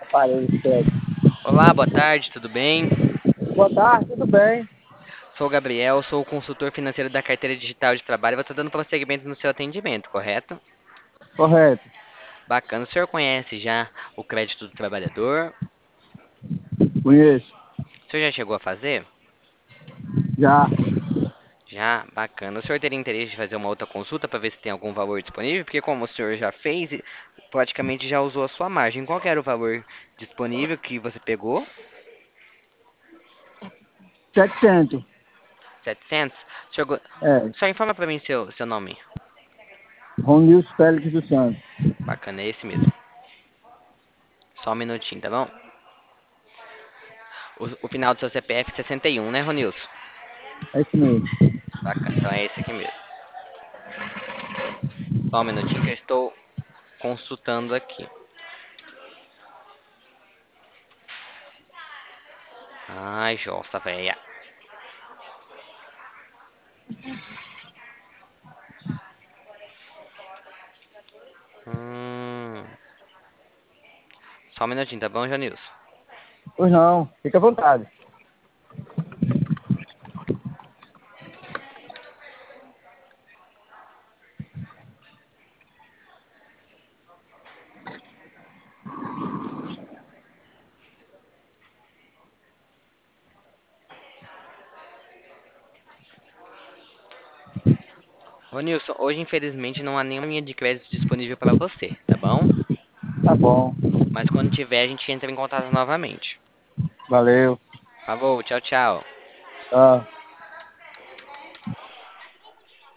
Aparelho sério. Olá, boa tarde, tudo bem? Boa tarde, tudo bem? Sou o Gabriel, sou o consultor financeiro da carteira digital de trabalho. Vou estar dando prosseguimento no seu atendimento, correto? Correto. Bacana. O senhor conhece já o crédito do trabalhador? Conheço. O senhor já chegou a fazer? Já. Já, bacana. O senhor teria interesse de fazer uma outra consulta para ver se tem algum valor disponível? Porque como o senhor já fez, praticamente já usou a sua margem. Qual que era o valor disponível que você pegou? 700. 700? Senhor, É. só informa para mim seu nome. Ronilson Félix dos Santos. Bacana, é esse mesmo. Só um minutinho, tá bom? O final do seu CPF é 61, né, Ronilson? É isso mesmo. Bacana, então é esse aqui mesmo. Só um minutinho que eu estou consultando aqui. Ai, jossa, véia. Hum, só um minutinho, tá bom, Janilson? Pois não, fica à vontade. Ronilson, hoje infelizmente não há nenhuma linha de crédito disponível para você, tá bom? Tá bom. Mas quando tiver, a gente entra em contato novamente. Valeu. Por favor, tchau, tchau. Tá.